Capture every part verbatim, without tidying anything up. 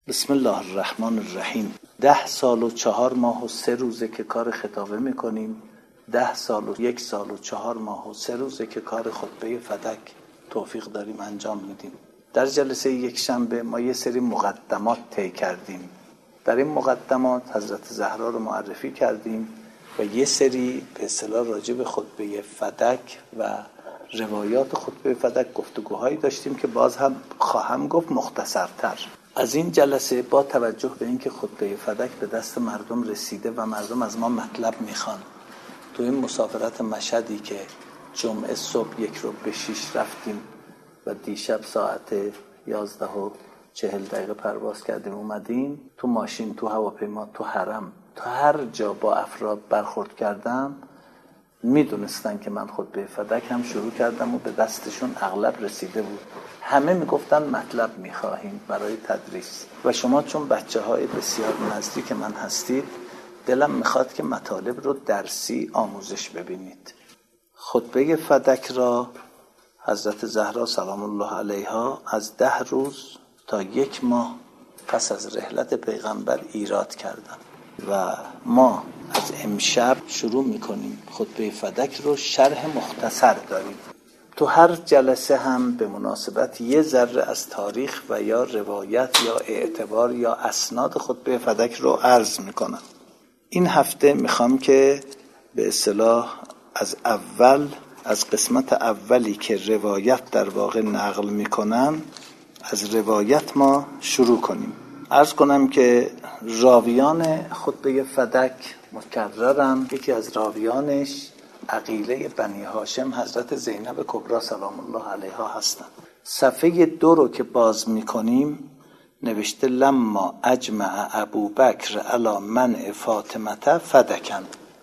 بسم الله الرحمن الرحیم. ده سال و چهار ماه و سه روزه که کار خطابه میکنیم. ده سال و یک سال و چهار ماه و سه روزه که کار خطبه فدک توفیق داریم انجام میدیم. در جلسه یک شنبه ما یه سری مقدمات طی کردیم. در این مقدمات حضرت زهرا رو معرفی کردیم و یه سری به اصطلاح راجع به خطبه فدک و روایات خطبه فدک گفتگوهایی داشتیم که باز هم خواهم گفت مختصرتر. از این جلسه با توجه به اینکه خطبه فدک به دست مردم رسیده و مردم از ما مطلب میخوان، تو این مسافرت مشهدی که جمعه صبح یک رو به شیش رفتیم و دیشب ساعت یازده و چهل دقیقه پرواز کردیم اومدیم، تو ماشین، تو هواپیما، تو حرم، تا هر جا با افراد برخورد کردم میدونستن که من خطبه فدک هم شروع کردم و به دستشون اغلب رسیده بود. همه میگفتن مطلب میخواهیم برای تدریس و شما چون بچه های بسیار نزدیک من هستید، دلم میخواد که مطالب رو درسی آموزش ببینید. خطبه فدک را حضرت زهرا سلام الله علیها از ده روز تا یک ماه پس از رحلت پیغمبر ایراد کردن و ما از امشب شروع میکنیم. خطبه فدک رو شرح مختصر داریم. تو هر جلسه هم به مناسبت یه ذره از تاریخ و یا روایت یا اعتبار یا اسناد خطبه فدک رو عرض میکنم. این هفته میخوام که به اصطلاح از اول از قسمت اولی که روایت در واقع نقل میکنن از روایت ما شروع کنیم. عرض کنم که راویان خطبه فدک مکررن. یکی از راویانش عقیله بنی هاشم حضرت زینب کبرا سلام الله علیها هستند. صفحه دو رو که باز میکنیم نوشته لما اجمع ابوبکر علی منع فاطمه فدکن.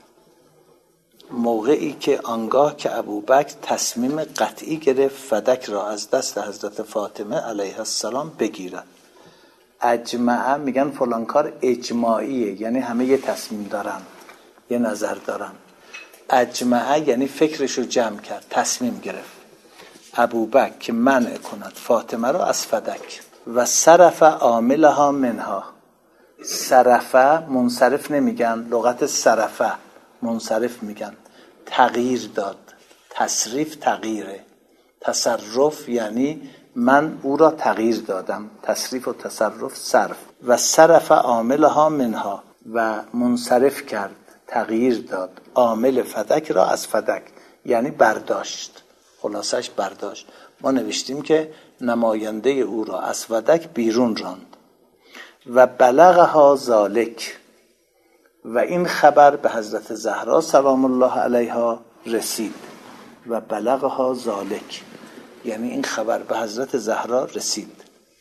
موقعی که آنگاه که ابوبکر تصمیم قطعی گرفت فدک را از دست حضرت فاطمه علیها السلام بگیرد. اجمع میگن فلان کار اجماعیه، یعنی همه یه تصمیم دارن، یه نظر دارن. اجمع یعنی فکرشو جمع کرد، تصمیم گرفت ابوبکر که منع کند فاطمه را از فدک و صرف عاملها منها. صرفه منصرف نمیگن، لغت صرفه منصرف میگن. تغییر داد، تصریف تغییره، تصرف یعنی من او را تغییر دادم، تصریف و تصرف صرف. و صرف عاملها منها و منصرف کرد، تغییر داد عامل فدک را از فدک، یعنی برداشت. خلاصش برداشت. ما نوشتیم که نماینده او را از فدک بیرون راند. و بلغها ذالک و این خبر به حضرت زهرا سلام الله علیها رسید. و بلغها ذالک یعنی این خبر به حضرت زهرا رسید.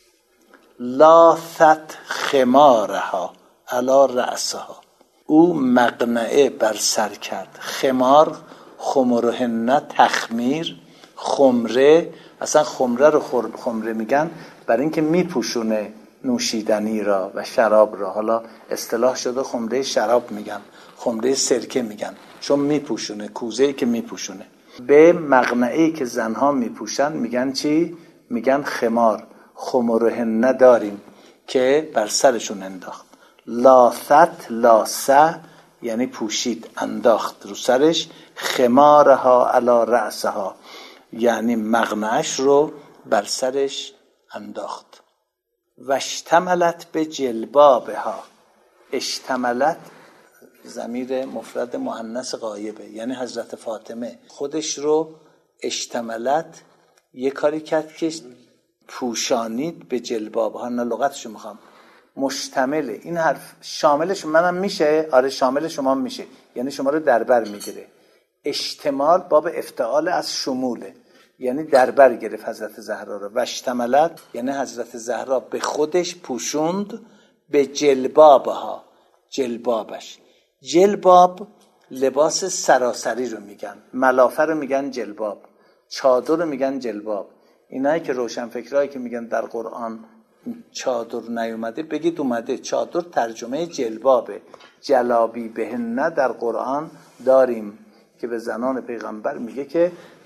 لاثت خمارها علی رأسها. او مقنعه بر سر کرد. خمار خمرهن تخمیر، خمره اصلا خمره رو خمره میگن برای اینکه میپوشونه نوشیدنی را و شراب را. حالا اصطلاح شده خمره شراب میگن، خمره سرکه میگن، چون میپوشونه، کوزه‌ای که میپوشونه. به مقنعه‌ای که زنها میپوشن میگن چی؟ میگن خمار. خمرهن نداریم که بر سرشون انداخت. لاثت لاسه یعنی پوشید، انداخت رو سرش. خمارها علی رأسها یعنی مقنعش رو بر سرش انداخت. و اشتملت به جلبابها. اشتملت ضمیر مفرد مؤنث غایبه، یعنی حضرت فاطمه خودش رو اشتملت یه کاری کرد که پوشانید به جلبابها. نه لغتشو میخوام، مشتمله. این حرف شاملش منم میشه؟ آره شامل شما میشه، یعنی شما رو دربر میگیره. اشتمال باب افتعال از شموله، یعنی دربر گرفت حضرت زهرا رو. و اشتملت یعنی حضرت زهرا به خودش پوشوند به جلبابها، جلبابش. جلباب لباس سراسری رو میگن، ملافه رو میگن جلباب، چادر رو میگن جلباب. اینایی که روشن فکرایی که میگن در قرآن چادر نیومده، بگید اومده. چادر ترجمه جلبابه. جلابی بهن در قرآن داریم که به زنان پیغمبر میگه که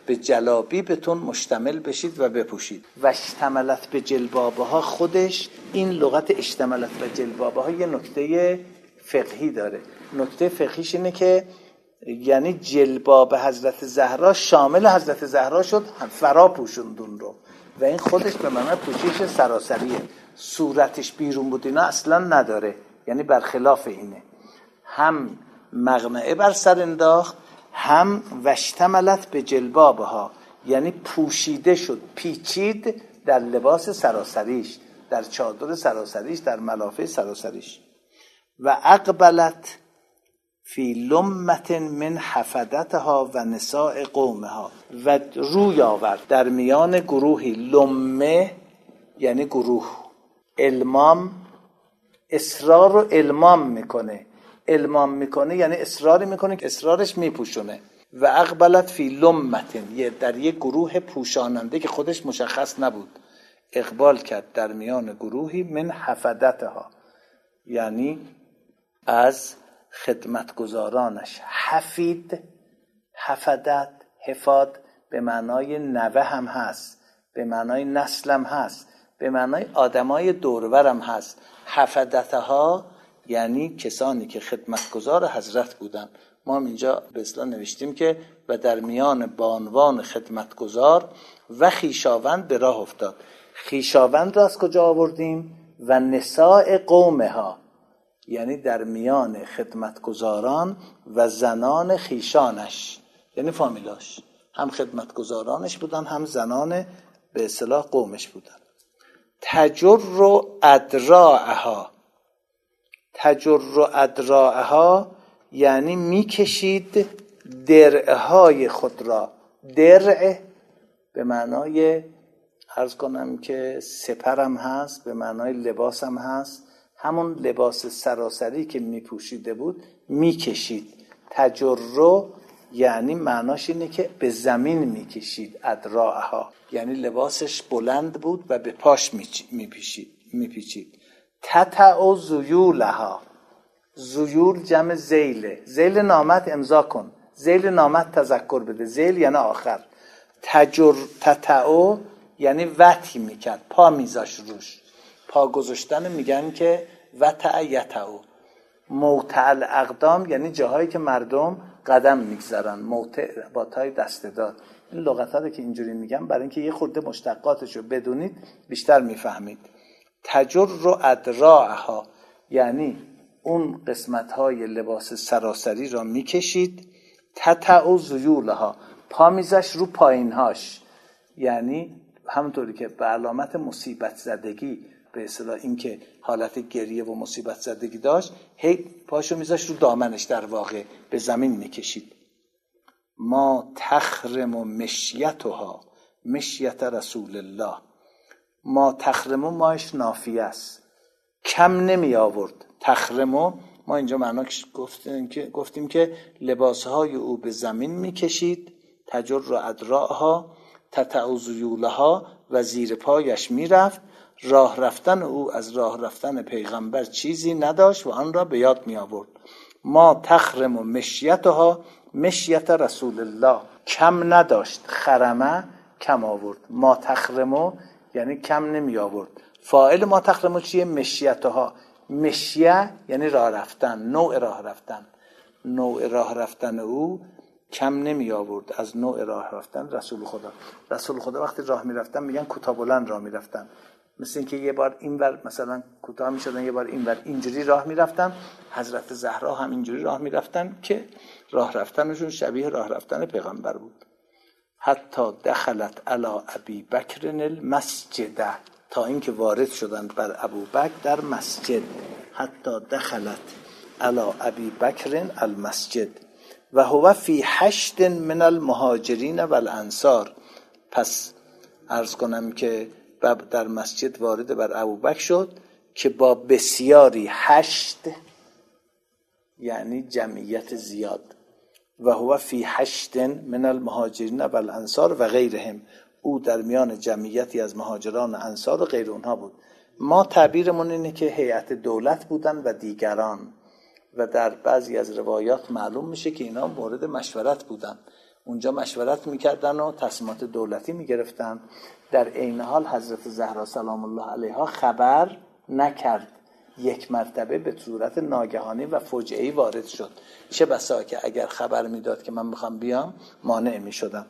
به جلابیبتون مشتمل بشید و بپوشید. و اشتملت به جلبابها، خودش این لغت اشتملت به جلبابها یه نکته فقهی داره. نکته فقهیش اینه که یعنی جلباب حضرت زهرا شامل حضرت زهرا شد، فرا پوشوندون رو، و این خودش به معنی پوشش سراسریه. صورتش بیرون بود اینا اصلا نداره، یعنی برخلاف اینه. هم مغنعه بر سر انداخت، هم وشتملت به جلبابها، یعنی پوشیده شد، پیچید در لباس سراسریش، در چادر سراسریش، در ملافه سراسریش. و اقبلت فی لمت من حفدتها و نساء قومها، و روی آورد در میان گروهی. لمه یعنی گروه، المام اصرار رو المام میکنه، المام میکنه یعنی اصرار میکنه که اصرارش میپوشونه. و اقبلت فی لمتن، در یک گروه پوشاننده که خودش مشخص نبود، اقبال کرد در میان گروهی من حفدتها، یعنی از خدمتگزارانش. حفید، حفدت، حفاد به معنای نوه هم هست، به معنای نسل هم هست، به معنای آدمای دورورم هست. حفدتها یعنی کسانی که خدمتگزار حضرت بودن. ما هم اینجا به اصطلاح نوشتیم که و در میان بانوان خدمتگزار و خیشاوند به راه افتاد. خیشاوند را از کجا آوردیم؟ و نساء قومها، یعنی در میان خدمتگزاران و زنان خیشانش، یعنی فامیلاش، هم خدمتگزارانش بودن هم زنان به اصطلاح قومش بودن. تجر ادراعها، تجر ادراعها یعنی میکشید درعهای خود را. درع به معنای عرض کنم که سپرم هست، به معنای لباسم هست، همون لباس سراسری که میپوشیده بود میکشید. تجرو یعنی معناش اینه که به زمین میکشید. ادراعها یعنی لباسش بلند بود و به پاش میپیچید میپیچید. تتع زیولها، زیول جمع زیله، زیل نامت امضا کن، زیل نامت تذکر بده، زیل یعنی آخر. تجر تتع یعنی وطی میکرد، پا میذاش روش. پا گذاشتن میگن که وطع یتع. موطع الاقدام یعنی جاهایی که مردم قدم میگذارن، موطع با تای دسته دار. این لغت ها رو که اینجوری میگم برای اینکه یه خورده مشتقاتش رو بدونید بیشتر میفهمید. تجر ادراعها یعنی اون قسمت های لباس سراسری را میکشید. تتع زیولها پا میذاش رو پایین هاش، یعنی همونطوری که به علامت مصیبت زدگی به اصطلاح این که حالت گریه و مصیبت زدگی داشت، هی پاشو میذاش رو دامنش، در واقع به زمین میکشید. ما تخرم و مشیتها، مشیت رسول الله. ما تخرمو ماش نافیه است، کم نمی آورد. تخرمو ما اینجا معناش گفتیم که گفتیم که لباسهای او به زمین میکشید. تجر ادراعها، تتع زیولها و زیر پایش میرفت. راه رفتن او از راه رفتن پیغمبر چیزی نداشت و آن را به یاد می آورد. ما تخرم و مشیتها، مشیت رسول الله، کم نداشت. خرمه کم آورد، ما تخرمو یعنی کم نمی آورد. فاعل ما تخرمو چیه؟ مشیتها. مشیه یعنی راه رفتن، نوع راه رفتن. نوع راه رفتن او کم نمی آورد از نوع راه رفتن رسول خدا. رسول خدا وقتی راه می رفتن میگن کوتاه بلند راه می رفتن، مثل اینکه یه بار اینور مثلا کوتاه می شدن، یه بار اینور اینجوری راه می رفتن. حضرت زهرا هم اینجوری راه می رفتن که راه رفتنشون شبیه راه رفتن پیغمبر بود. حتی دخلت علی ابی بکر المسجد، تا اینکه وارد شدند بر ابوبکر در مسجد. حتی دخلت علی ابی بکر المسجد و هو فی هشت من المهاجرین و الانصار. پس عرض کنم که در مسجد وارد بر ابوبکر شد که با بسیاری، هشت یعنی جمعیت زیاد. و هو فی هشت من المهاجرین و الانصار و غیرهم، او در میان جمعیتی از مهاجران و انصار و غیر اونها بود. ما تعبیرمون اینه که هیئت دولت بودن و دیگران، و در بعضی از روایات معلوم میشه که اینا مورد مشورت بودن. اونجا مشورت میکردن و تصمیمات دولتی میگرفتن. در عین حال حضرت زهرا سلام الله علیها خبر نکرد، یک مرتبه به صورت ناگهانی و فجعه‌ای وارد شد. چه بسا که اگر خبر میداد که من میخوام بیام مانع میشدم.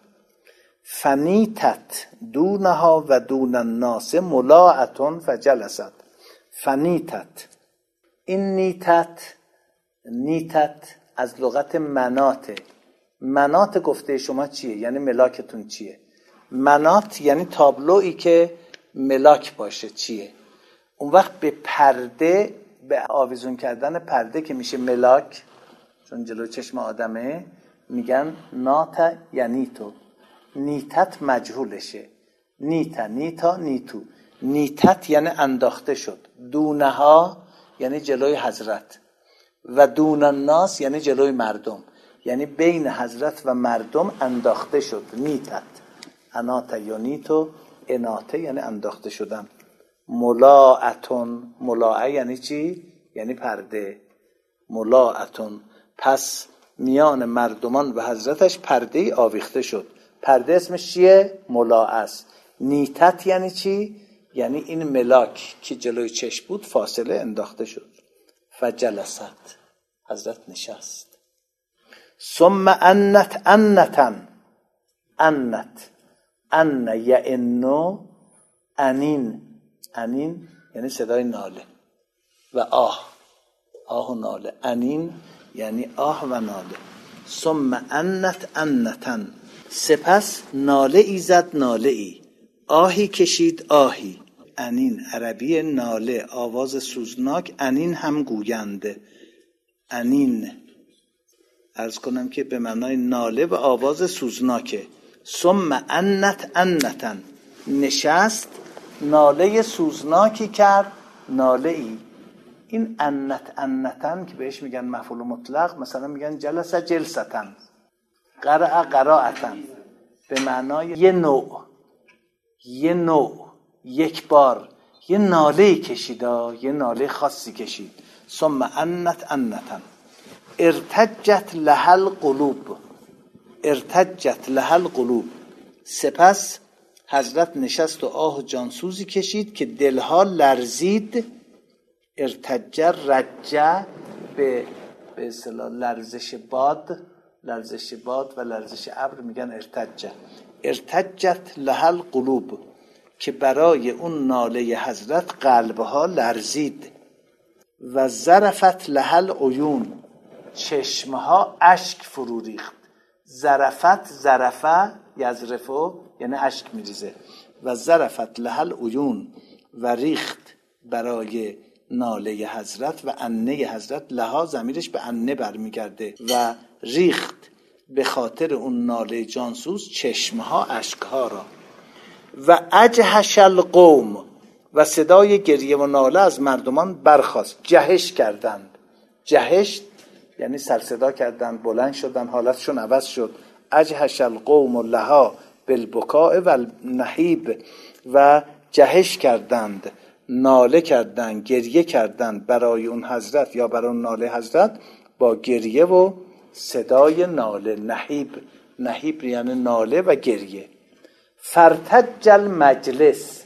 فنیتت دونها و دون الناس ملاعتون فجلست. فنیتت، این نیتت، نیتت از لغت مناته. منات گفته شما چیه؟ یعنی ملاکتون چیه؟ منات یعنی تابلویی که ملاک باشه چیه؟ اون وقت به پرده، به آویزون کردن پرده که میشه ملاک، چون جلو چشم آدمه، میگن نات یعنی تو. نیتت مجهولشه. نیتا نیتا نیتو. نیتت یعنی انداخته شد. دونها یعنی جلوی حضرت و دون الناس یعنی جلوی مردم، یعنی بین حضرت و مردم انداخته شد. نیتت انات یا نیتو، اناته یعنی انداخته شدن. ملاعتون، ملاعه یعنی چی؟ یعنی پرده. ملاعتون، پس میان مردمان و حضرتش پرده ای آویخته شد. پرده اسمش چیه؟ ملاعه است. نیتت یعنی چی؟ یعنی این ملاک که جلوی چشم بود فاصله انداخته شد. فجلست، حضرت نشست. ثم انت انتن، انت ان یعنو، انین، انین یعنی صدای ناله و آه، آه و ناله. انین یعنی آه و ناله. ثم انت انتن، سپس ناله ای زد ناله ای، آهی کشید آهی. انین عربی ناله، آواز سوزناک. انین هم گوینده. انین عرض کنم که به معنای ناله و آواز سوزناکه. ثم انت انتن، نشست ناله سوزناکی کرد ناله ای. این انت انتن که بهش میگن مفعول مطلق، مثلا میگن جلس جلستن، قرأ قراءتن، به معنای یه نوع، یه نوع، یک بار یه ناله کشید، یه ناله خاصی کشید. ثم انت انتن ارتجت لها القلوب، ارتجت لها القلوب، سپس حضرت نشست و آه جانسوزی کشید که دلها لرزید. ارتجر رجع به به اصطلاح لرزش باد، لرزش باد و لرزش ابر میگن ارتجه. ارتجت لها القلوب، که برای اون ناله حضرت قلبها لرزید. و ظرفت لها العیون، چشمها اشک فرو ریخت. ظرفت، ظرفه یظرفو یعنی اشک میریزه. و ظرفت لها العیون، و ریخت برای ناله حضرت و انه حضرت. لها ضمیرش به انه برمیگرده. و ریخت به خاطر اون ناله جانسوز چشمها اشکها را. و اجهش القوم، و صدای گریه و ناله از مردمان برخاست. جهش کردند، جهش یعنی سرصدا کردند، بلند شدند، حالتشون عوض شد. اجهش القوم لها بالبکاء و النحیب، و جهش کردند، ناله کردند، گریه کردند برای اون حضرت یا برای اون ناله حضرت با گریه و صدای ناله. نحیب، نحیب یعنی ناله و گریه. فرتج المجلس،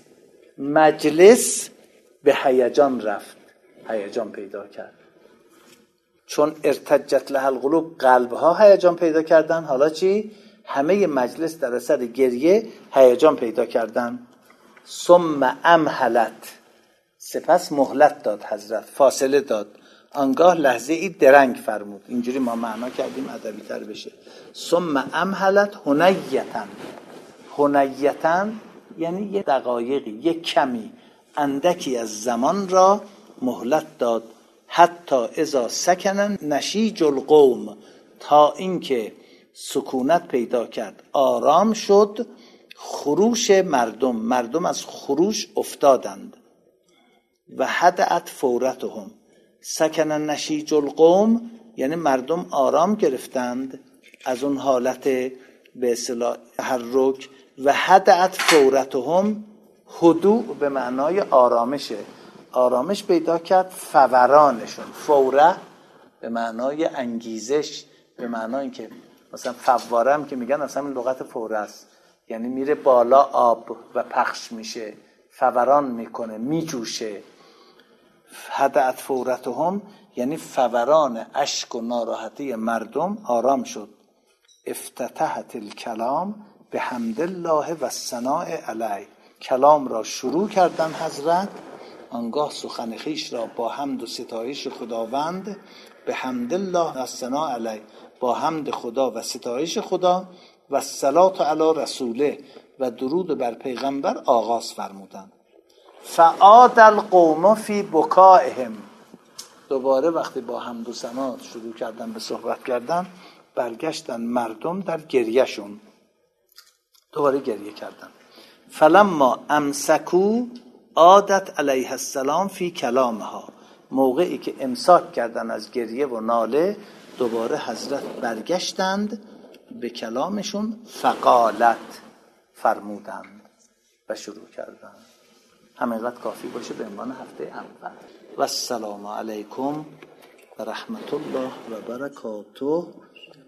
مجلس به هیجان رفت، هیجان پیدا کرد. چون ارتجت لها القلوب، قلبها هیجان پیدا کردن، حالا چی؟ همه مجلس در اثر گریه هیجان پیدا کردن. ثم امهلت، سپس مهلت داد حضرت، فاصله داد. آنگاه لحظه ای درنگ فرمود. اینجوری ما معنا کردیم ادبی تر بشه. ثم امهلت هنیتن، هنیتن یعنی یه دقایقی، یه کمی، اندکی از زمان را مهلت داد. حتی اذا سکنن نشیج القوم، تا اینکه سکونت پیدا کرد، آرام شد خروش مردم، مردم از خروش افتادند. و هدأت فورتهم، سکنن نشیج القوم یعنی مردم آرام گرفتند از اون حالت به اصطلاح تحرک. و هدأت فورتهم، هدوء به معنای آرامشه، آرامش پیدا کرد فورانشون. فوره به معنای انگیزش، به معنای که مثلا فواره هم که میگن اصلا این لغت فوره است، یعنی میره بالا آب و پخش میشه، فوران میکنه، میجوشه. هدأت فورتهم یعنی فوران اشک و ناراحتی مردم آرام شد. افتتحت الکلام به حمد الله و ثناء علیه، کلام را شروع کردن حضرت، آنگاه سخن خویش را با حمد و ستایش خداوند، به حمد الله و ثناء علیه، با حمد خدا و ستایش خدا، و صلات علی رسوله و درود بر پیغمبر آغاز فرمودند. فعاد القوم فی بکائهم، دوباره وقتی با حمد و ثنا شروع کردن به صحبت کردن، برگشتن مردم در گریهشون، دوباره گریه کردن. فلما امسکو عادت علیه السلام فی کلامها، موقعی که امساک کردن از گریه و ناله، دوباره حضرت برگشتند به کلامشون. فقالت فرمودند و شروع کردند. همینقدر کافی باشه به عنوان هفته اول. و السلام علیکم و رحمت الله و برکاته.